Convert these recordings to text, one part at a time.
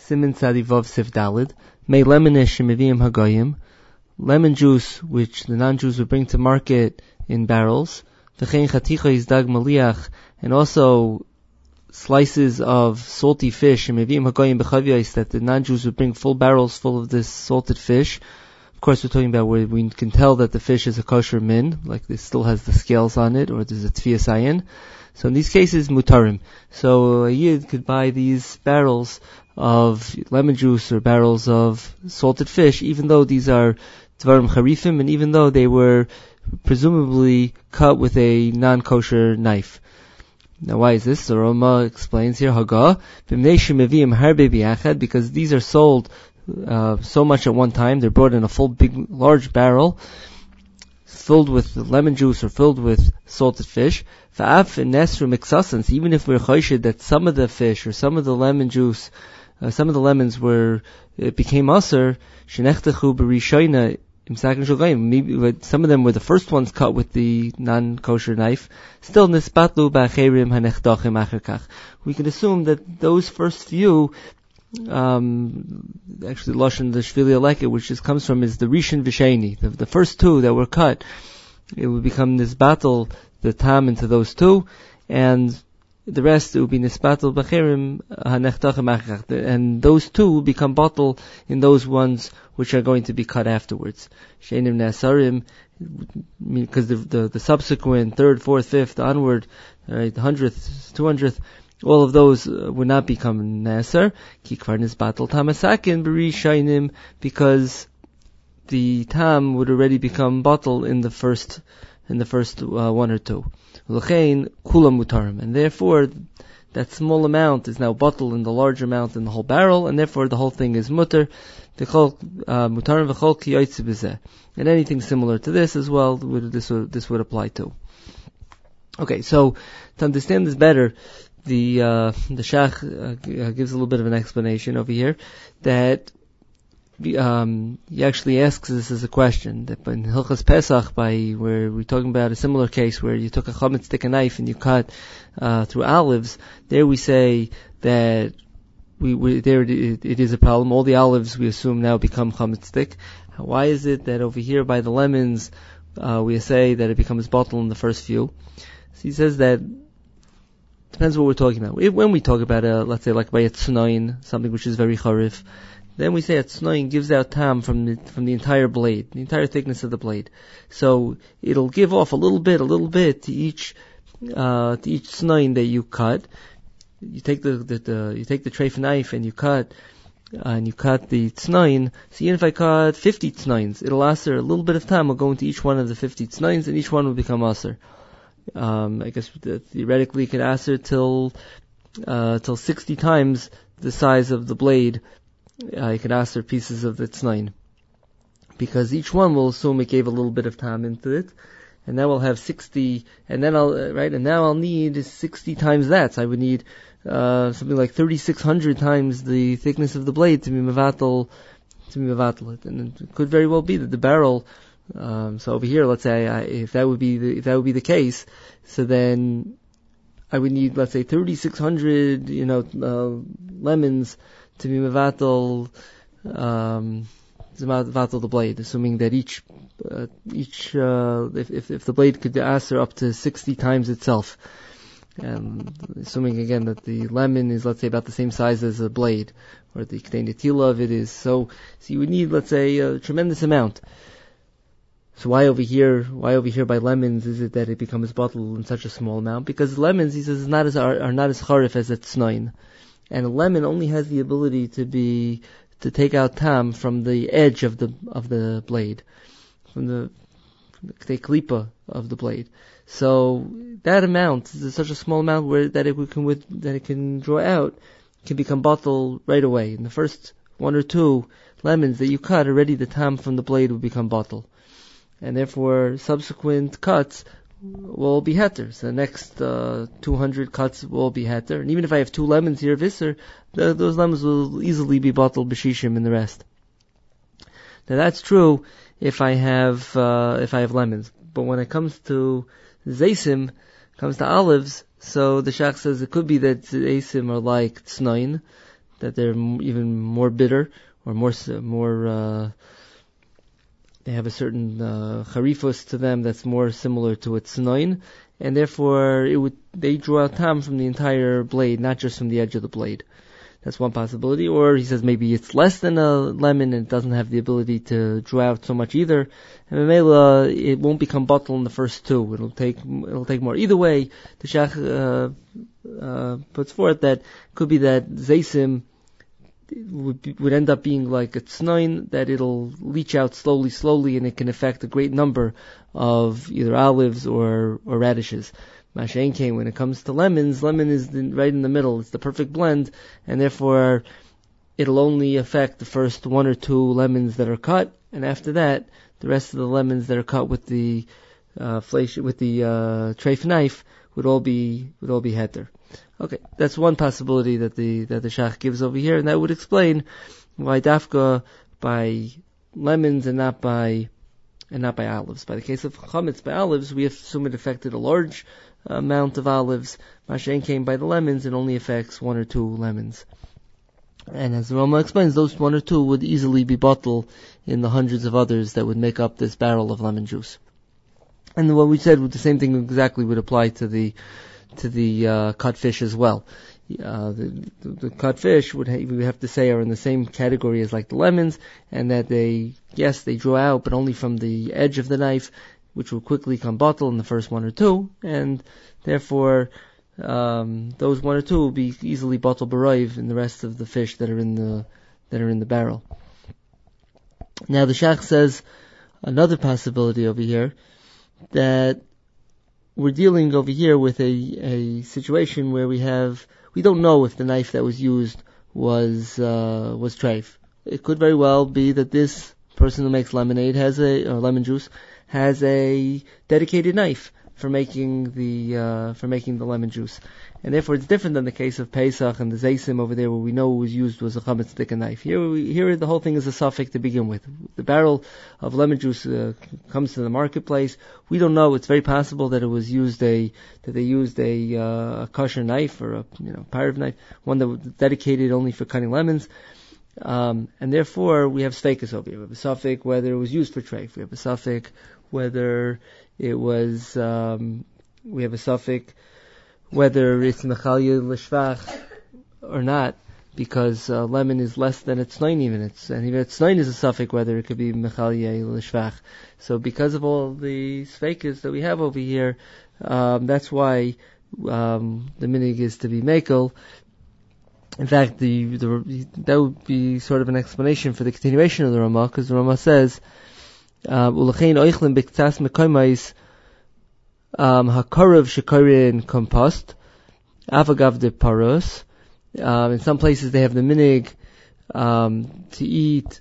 Simin Tzadivov Sif Dalid, May Lemonish Meviim Hagoyim, lemon juice which the non-Jews would bring to market in barrels, V'chein Chaticha Izdag Maliach, and also slices of salty fish, Meviim Hagoyim B'chavyos, that the non-Jews would bring full barrels full of this salted fish. Of course, we're talking about where we can tell that the fish is a kosher min, like this still has the scales on it, or there's a tfiyas ayin. So in these cases, mutarim. So a yid could buy these barrels of lemon juice or barrels of salted fish, even though these are dvarim charifim, and even though they were presumably cut with a non-kosher knife. Now why is this? So Roma explains here, Haga, because these are sold so much at one time. They're brought in a full big large barrel filled with lemon juice or filled with salted fish. Even if we're choshid that some of the fish or some of the lemon juice, some of the lemons it became aser, shenechtechu b'rishoyna imsakin shulgayim. Maybe some of them were the first ones cut with the non-kosher knife. Still nisbatlu ba'acherim hanechdachim acherkach. We can assume that those first few, actually Lashon the Shvili Aleket, which comes from, is the Rishon V'Sheni. The first two that were cut, it would become nisbatel, the tam into those two, and the rest it would be nisbatel b'acherim hanechdachim acherkach. And those two will become batel in those ones which are going to be cut afterwards. Shenim Nasarim, because the subsequent third, fourth, fifth, onward, right, 100th, 200th, all of those would not become Nasar. Ki kvar nisbatel tamasakin b'ri shainim, because the tam would already become batel in the first one or two. L'chein kulam mutarim, and therefore that small amount is now batel in the large amount in the whole barrel, and therefore the whole thing is mutar. Mutarim v'chol ki yoytze b'zeh. And anything similar to this as well, this would apply to. Okay, so to understand this better, the Shach gives a little bit of an explanation over here, that he actually asks this as a question, that in Hilchas Pesach, where we're talking about a similar case where you took a chametz stick, a knife, and you cut through olives, there we say that it is a problem. All the olives we assume now become chametz stick. Why is it that over here by the lemons we say that it becomes batel in the first few? So he says that depends what we're talking about. When we talk about let's say like by a tznoin, something which is very charif, then we say a tznoin gives out tam from the entire blade, the entire thickness of the blade. So it'll give off a little bit to each tznoin that you cut. You take the treif knife and you cut the tznoin. So even if I cut 50 tznoins, it'll aser a little bit of time will go into each one of the 50 tznoins, and each one will become aser. I guess theoretically you could aser till 60 times the size of the blade. You could aser pieces of the tznoin, because each one will assume it gave a little bit of time into it, and now we'll have 60, and then I'll need 60 times that. So I would need something like 3,600 times the thickness of the blade to be mevatel it, and it could very well be that the barrel. So over here, let's say if that would be the case, so then I would need, let's say, 3,600 lemons to be mevatel the blade, assuming that each if the blade could aser up to 60 times itself. And assuming again that the lemon is, let's say, about the same size as a blade, or the ketei netila of it is, so you would need, let's say, a tremendous amount. So why over here by lemons is it that it becomes batel in such a small amount? Because lemons, he says, are not as charif as a tznoin, and a lemon only has the ability to take out tam from the edge of the blade, from the klipa of the blade. So that amount is such a small amount that it can draw out, can become batel right away. In the first one or two lemons that you cut, already the tam from the blade will become batel, and therefore subsequent cuts will be heter. So the next 200 cuts will be heter, and even if I have 2 lemons here, visser, those lemons will easily be batel b'shishim in the rest. Now that's true if I have lemons, but when it comes to zaysim, comes to olives, so the Shach says it could be that zaysim are like tznoin, that they're even more bitter, or more, they have a certain charifus to them that's more similar to a tznoin, and therefore they draw out tam from the entire blade, not just from the edge of the blade. That's one possibility. Or he says maybe it's less than a lemon and it doesn't have the ability to draw out so much either. And Memela, it won't become bottle in the first two. It'll take more. Either way, the Shach puts forth that could be that Zaysim would end up being like a tznoin, that it'll leach out slowly, and it can affect a great number of either olives or radishes. Mashain came when it comes to lemons, lemon is right in the middle. It's the perfect blend, and therefore it'll only affect the first one or two lemons that are cut, and after that, the rest of the lemons that are cut with the treif knife would all be heter. Okay, that's one possibility that the Shach gives over here, and that would explain why dafka by lemons and not by olives. By the case of chametz by olives, we assume it affected a large amount of olives. Mashain came by the lemons, it only affects one or two lemons. And as the Rama explains, those one or two would easily be bottled in the hundreds of others that would make up this barrel of lemon juice. And what we said, the same thing exactly would apply to the cut fish as well. The cut fish we would have to say are in the same category as like the lemons, and that they draw out, but only from the edge of the knife, which will quickly come bottle in the first one or two, and therefore those one or two will be easily bottle barayv in the rest of the fish that are in the barrel. Now the Shach says another possibility over here, that we're dealing over here with a situation where we don't know if the knife that was used was treif. It could very well be that this person who makes lemonade or lemon juice has a dedicated knife for making the lemon juice, and therefore it's different than the case of Pesach and the Zaysim over there, where we know what was used was a chametz stick and knife. Here the whole thing is a suffix to begin with. The barrel of lemon juice comes to the marketplace. We don't know. It's very possible that they used a kosher knife or a pyrav knife, one that was dedicated only for cutting lemons. And therefore we have sveikas over here. We have a suffix whether it was used for treif. We have a suffix whether it was. We have a suffix whether it's mechalya l'shvach or not, because lemon is less than a tznoin even. And even a tznoin is a suffix whether it could be mechalya l'shvach. So because of all the sveikas that we have over here, that's why the minig is to be mekel. In fact, that would be sort of an explanation for the continuation of the Rama, because the Rama says, "Ulechein oichlin b'ktas mekoymais hakarav shekorin compost avagav de paros." In some places they have the minig to eat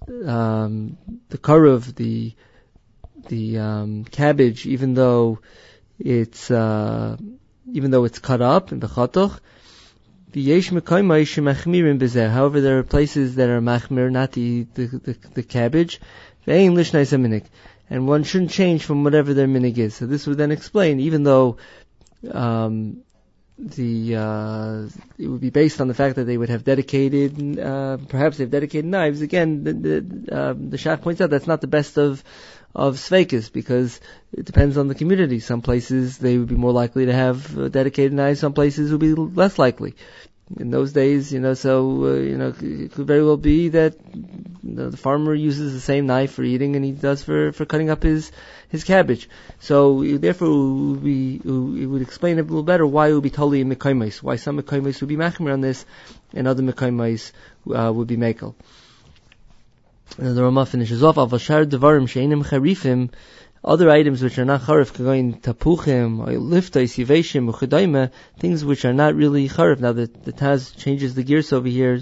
the karav, the cabbage, even though it's cut up in the chatoch. However, there are places that are machmir not to eat the cabbage, and one shouldn't change from whatever their minig is. So this would then explain, even though it would be based on the fact that they would have dedicated, perhaps they have dedicated knives. Again, the Shach points out that's not the best of sveikas, because it depends on the community. Some places they would be more likely to have dedicated knives, some places would be less likely. In those days, it could very well be that the farmer uses the same knife for eating and he does for cutting up his cabbage. So therefore it would explain a little better why it would be totally in mekaymais, why some mekaymais would be machmir on this and other mekaymais would be mekel. And the Rama finishes off, avashar devarim sheinim charifim, other items which are not charif, kagoin tapuchim, or liftais, yiveshim, uchedaima, things which are not really charif. Now the Taz changes the gears over here.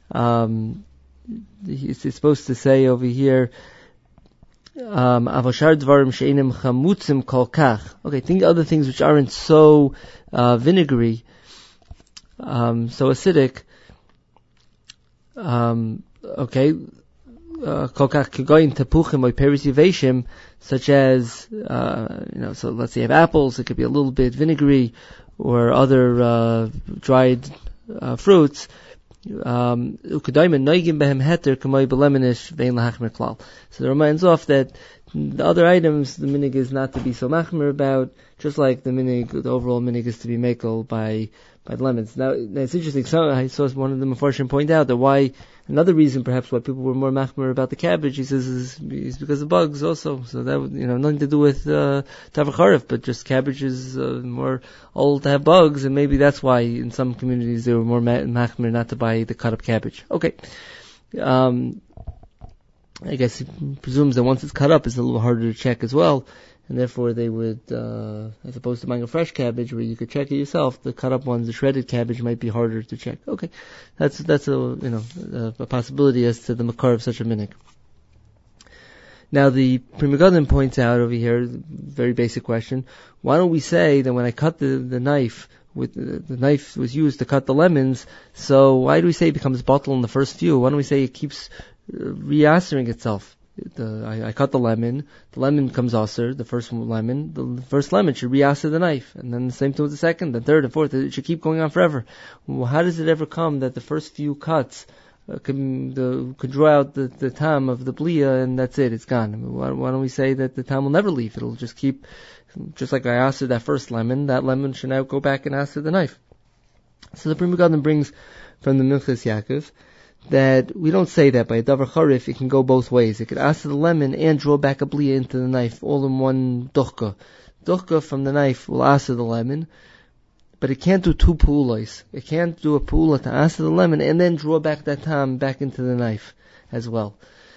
It's supposed to say over here, avashar devarim sheinim chamutzim kol kach. Okay, think other things which aren't so vinegary, so acidic. Okay. Such as, so let's say you have apples, it could be a little bit vinegary, or other dried fruits. So it reminds off that the other items the minig is not to be so machmer about, just like the overall minig is to be makel by the lemons. Now it's interesting. I saw one of the Mefarshim point out that another reason perhaps why people were more machmer about the cabbage, he says, is because of bugs also. So that nothing to do with tavar charif, but just cabbage is more old to have bugs, and maybe that's why in some communities they were more machmer not to buy the cut up cabbage. Okay. I guess he presumes that once it's cut up, it's a little harder to check as well, and therefore they would, as opposed to buying a fresh cabbage where you could check it yourself, the cut up ones, the shredded cabbage, might be harder to check. Okay, that's a possibility as to the makar of such a minik. Now the Pri Megadim points out over here, very basic question: why don't we say that when I cut the knife, the knife was used to cut the lemons, so why do we say it becomes bottle in the first few? Why don't we say it keeps reassering itself? I cut the lemon comes aser, the first lemon should reaser the knife, and then the same thing with the second, the third, the fourth, it should keep going on forever. Well, how does it ever come that the first few cuts could draw out the tam of the blia, and that's it, it's gone? Why don't we say that the tam will never leave? It'll just keep, just like I aser that first lemon, that lemon should now go back and aser the knife. So the Pri Megadim brings from the Minchas Yaakov that we don't say that by a davar charif it can go both ways. It could aser the lemon and draw back a blia into the knife, all in one duchka. Duchka from the knife will aser the lemon, but it can't do two pu'ulos. It can't do a pu'ula to aser the lemon and then draw back that tam back into the knife as well.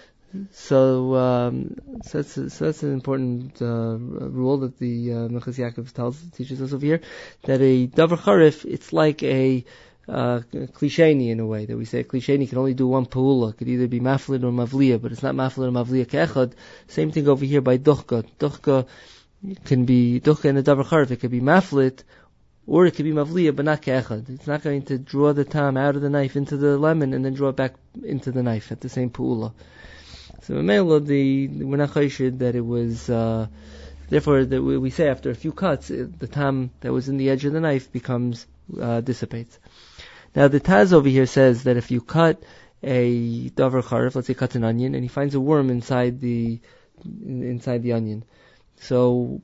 So that's an important rule that the Minchas Yaakov teaches us over here, that a davar charif, it's like a klisheni in a way, that we say a klisheni can only do one pu'ula. It could either be maflid or mavliya, but it's not maflid or mavliya ke'echad. Same thing over here by duchka. Duchka can be duchka and a davar charif. It could be maflid or it could be mavliya, but not ke'echad. It's not going to draw the tam out of the knife into the lemon and then draw it back into the knife at the same pu'ula. So we're not chayshid that it was. Therefore, we say after a few cuts, the tam that was in the edge of the knife dissipates. Now the Taz over here says that if you cut a davar charif, let's say cut an onion, and he finds a worm inside the onion, so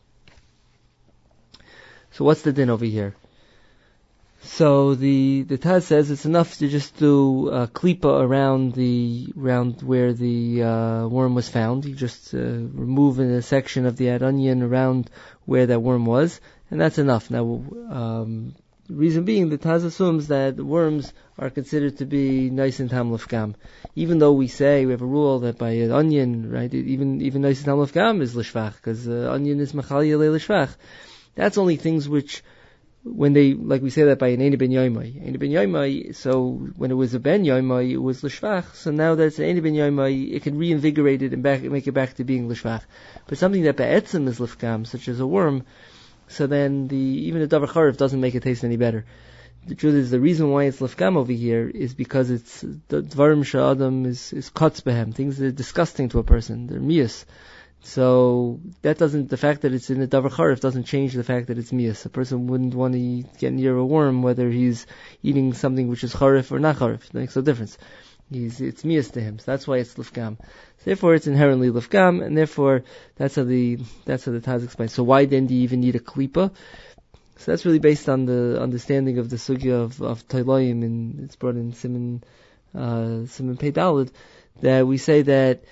what's the din over here? So the Taz says it's enough to just do a klipa around where the worm was found. You just remove a section of the onion around where that worm was, and that's enough. Now, the reason being, the Taz assumes that worms are considered to be nice and tam lefgam. Even though we have a rule that by an onion, right, even nice and tam lefgam is lishvach, because onion is machalya le lishvach. That's only things which, when like we say that by an Eina ben Yoimai, so when it was a ben Yoimai, it was lishvach, so now that it's an Eina ben Yoimai, it can reinvigorate it and make it back to being lishvach. But something that ba'etzim is lifgam, such as a worm, so then even the davar charif doesn't make it taste any better. The truth is, the reason why it's lefgam over here is because it's the dvarim sha'adam is kotz behem, things that are disgusting to a person, they're mias. So the fact that it's in the davar charif doesn't change the fact that it's mias. A person wouldn't want to get near a worm whether he's eating something which is charif or not charif. It makes no difference. It's mias to him, so that's why it's lefgam. Therefore, it's inherently lefgam, and therefore that's how the Taz explains. So why then do you even need a klipa? So that's really based on the understanding of the sugya of Tailayim, and it's brought in Siman Pei Daled, that we say that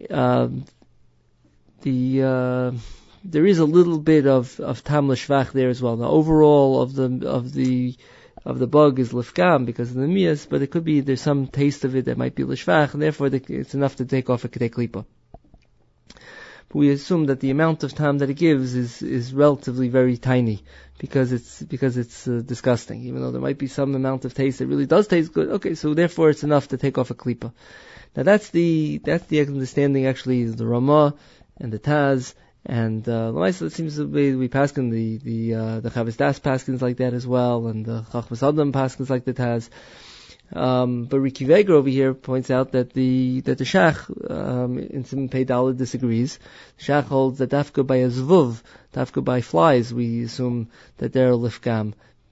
there is a little bit of tam l'shvach there as well. The overall of the bug is lifgam because of the mias, but it could be there's some taste of it that might be lishvach, and therefore it's enough to take off a ketei klipa. But we assume that the amount of tam that it gives is relatively very tiny because it's disgusting. Even though there might be some amount of taste that really does taste good. Okay, so therefore it's enough to take off a klipa. Now that's the understanding actually is the Ramah and the Taz. And it seems to be we paskin the Chavis Das paskins like that as well, and the Chachmas Adam paskins like the Taz. But Riki Veger over here points out that the Shach in Siman Pei Daled disagrees. The Shach holds that dafka by a zvuv, dafka by flies, we assume that they're lifgam.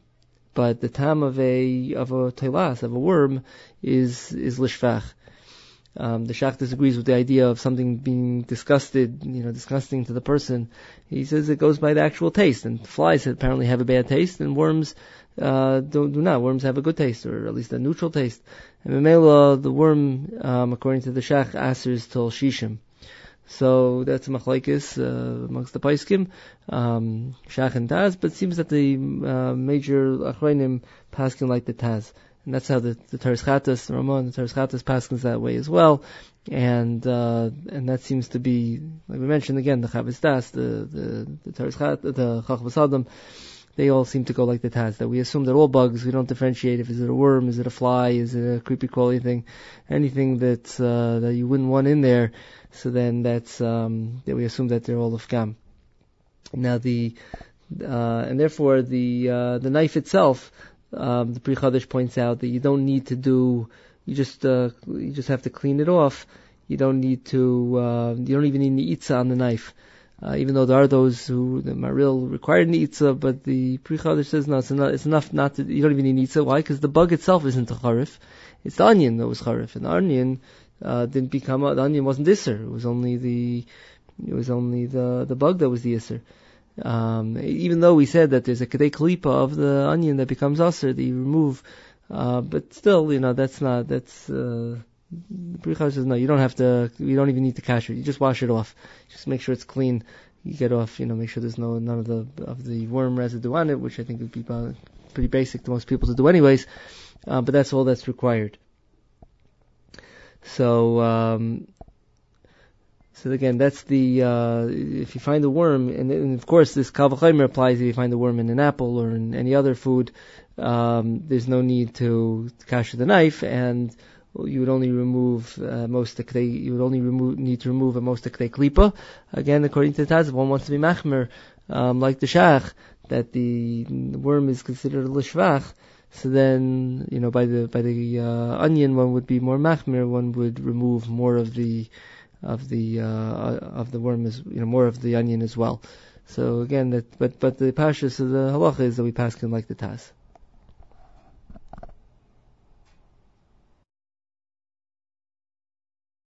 but the tam of a teilas, of a worm, is lishvach. The Shach disagrees with the idea of something being disgusting to the person. He says it goes by the actual taste, and flies apparently have a bad taste, and worms do not. Worms have a good taste, or at least a neutral taste. And Memela, the worm, according to the Shach, asers till shishim. So that's a machlekes amongst the paiskim, Shach and Taz, but it seems that the major achronim paskin like the Taz. And that's how the Teres Chatas, the Ramon, the Teres Chatas paskins that way as well. And that seems to be, like we mentioned again, the Chavis Das, the Teres Chatas, the Chachmas Adam, they all seem to go like the Taz, that we assume they're all bugs. We don't differentiate if is it a worm, is it a fly, is it a creepy crawly thing, anything that you wouldn't want in there. So then that's that we assume that they're all of Gam. Now and therefore the knife itself, the Pri Chadash points out that you don't need to do, you just have to clean it off. You don't need to, you don't even need Ne'itza on the knife. Even though there are those who, the Maril required Ne'itza, but the Pri Chadash says no, it's enough not to, you don't even need Ne'itza. Why? Because the bug itself isn't a Charif. It's the onion that was Charif. And the onion, the onion wasn't Isser. It was only the bug that was the Isser. Even though we said that there's a kedei klipa of the onion that becomes aser that you remove, but still, that's the Pri Chadash says no, you don't even need to kasher. You just wash it off. Just make sure it's clean. You get off, make sure there's none of the worm residue on it, which I think would be pretty basic to most people to do anyways. But that's all that's required. So again, that's if you find a worm, and of course this Kal V'chomer applies if you find a worm in an apple or in any other food, there's no need to kasher the knife, and you would only remove need to remove a most kedei klipa. Again, according to the Taz, if one wants to be machmer, like the Shach, that the worm is considered a lishvach, so then, by the onion one would be more machmer, one would remove more of the worm is, more of the onion as well. So again, but the pashas of the halacha is that we paskin like the Taz.